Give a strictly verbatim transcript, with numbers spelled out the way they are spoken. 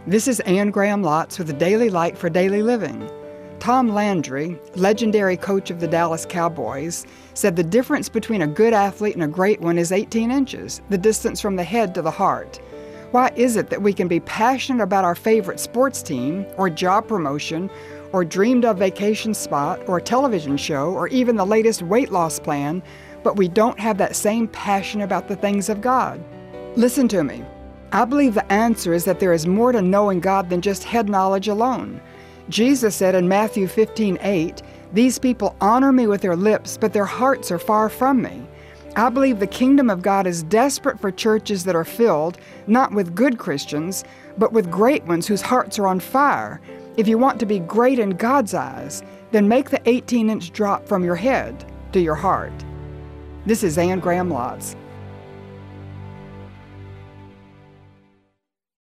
This is Anne Graham Lotz with the Daily Light for Daily Living. Tom Landry, legendary coach of the Dallas Cowboys, said the difference between a good athlete and a great one is eighteen inches, the distance from the head to the heart. Why is it that we can be passionate about our favorite sports team, or job promotion, or dreamed of vacation spot, or television show, or even the latest weight loss plan, but we don't have that same passion about the things of God? Listen to me. I believe the answer is that there is more to knowing God than just head knowledge alone. Jesus said in Matthew fifteen eight, "These people honor me with their lips, but their hearts are far from me." I believe the kingdom of God is desperate for churches that are filled, not with good Christians, but with great ones whose hearts are on fire. If you want to be great in God's eyes, then make the eighteen inch drop from your head to your heart. This is Anne Graham Lotz.